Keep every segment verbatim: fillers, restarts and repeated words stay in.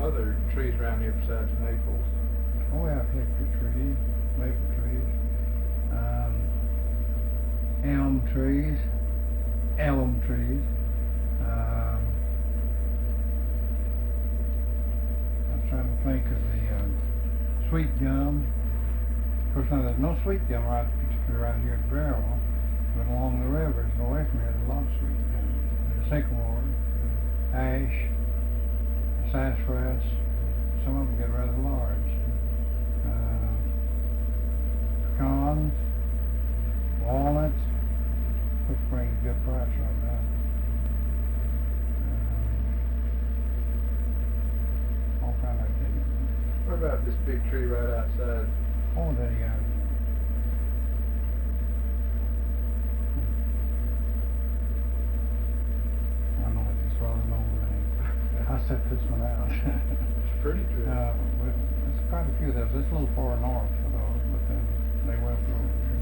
other trees around here besides maples. Oh, we have hickory trees, maple trees, um, elm trees, elm trees. Um, I'm trying to think of the um, sweet gum. Of course, now there's no sweet gum right particularly right here at Barrel, but along the rivers and away from here, there's a lot of sweet gum. There's sycamore, ash, sassafras. Some of them get rather large. Uh, pecans, walnuts, which brings a good price right now. Uh, all kind of things. What about this big tree right outside? Oh, the uh, I know it just rather know the name. I set this one out. It's a pretty tree. Uh, well, there's quite a few of those. It's a little far north for those, but then they will go over here.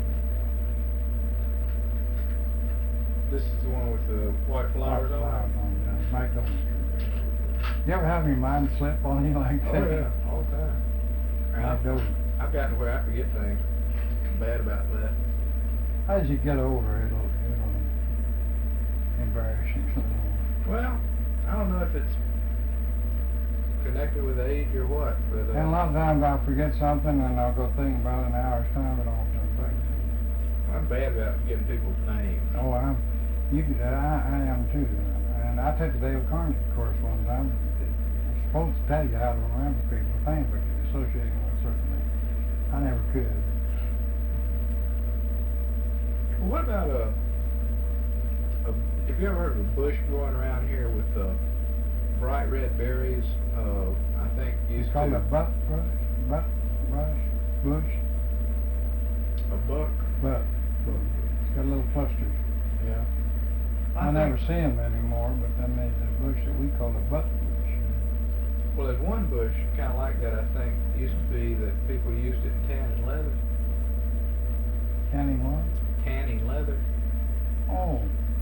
This is the one with the white flowers White on flowers it? on it, yeah. Magnolia tree. You ever have your mind slip on you like that? Oh yeah, all the time. And I've, Magnolia. I've gotten to where I forget things. I'm bad about that. As you get older, it'll it'll embarrass you a little. Well, I don't know if it's connected with age or what, but uh, And a lot of times I'll forget something and I'll go think about it in an hour's time and all comes back to me. I'm bad about getting people's names. Oh, I'm, you, I, I am too. And I took the Dale Carnegie course one time. It's supposed to tell you how to remember people's names, but you associate them with certain things. I never could. Well, what about a, a, have you ever heard of a bush growing around here with uh, bright red berries? Uh, I think used It's called to a butt brush, butt brush, bush, a buck. butt. It's got little clusters. Yeah. I, I never think- see them anymore, but then there's a bush that we call a butt bush. Well, there's one bush kind of like that. I think used to be that people used it in tanning leather. Canning what? Tanning leather. Oh.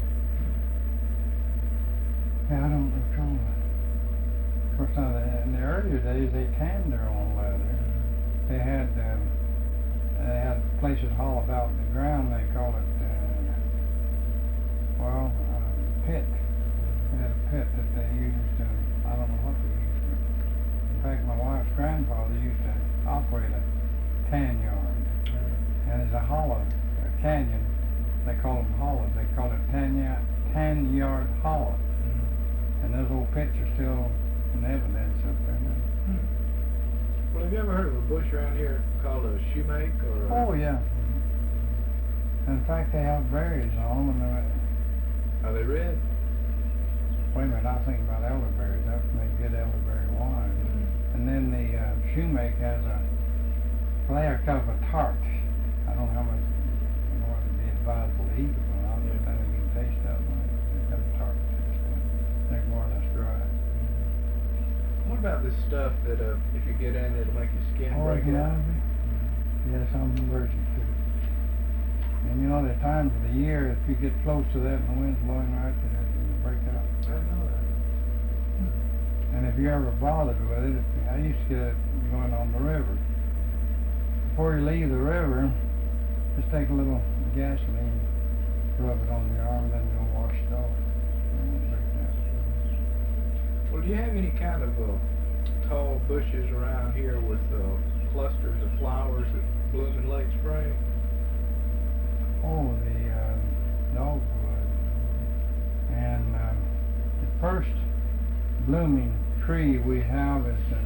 Yeah, I don't recall that. Of course, now, the, in the earlier days, they tanned their own leather. They had, um, they had places hollowed out in the ground. They call it, uh, well, uh, pit. They had a pit that they used. Uh, I don't know what they used. But in fact, my wife's grandfather used to operate a tan yard, and there's a hollow, a canyon. They call them hollows. They call it tan, ya- tan yard hollow. And those old pits are still in evidence up there now. Hmm. Well, have you ever heard of a bush around here called a shoemake or? A, Oh yeah. In fact, they have berries on them. And they're, Are they red? wait a minute, I was thinking about elderberries. That would make good elderberry wine. Mm. And then the uh, shoemake has a layer kind of a tart. I don't know how much, you know, it would be advisable to eat it, but I don't think you can taste of them. They've got a tart taste to them. They're more or less dry. What about this stuff that uh, if you get in, it'll make your skin break Oregon out? ivy? Yes, I'm allergic to it. And you know, there are times of the year, if you get close to that and the wind's blowing right, that it will break out. I know that. And if you're ever bothered with it, I used to get it going on the river. Before you leave the river, just take a little gasoline, rub it on your arm, then go wash it off. It won't break out. Well, do you have any kind of uh, tall bushes around here with uh, clusters of flowers that bloom in late spring? Oh, the uh, dogwood. And um, the first blooming tree we have is uh,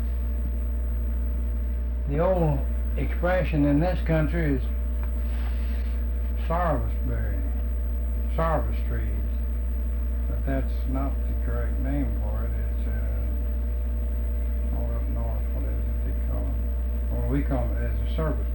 the old expression in this country is sarvisberry, sarvis trees, but that's not the correct name for it. It's uh, all up north. What is it they call it? Or we call it as a service.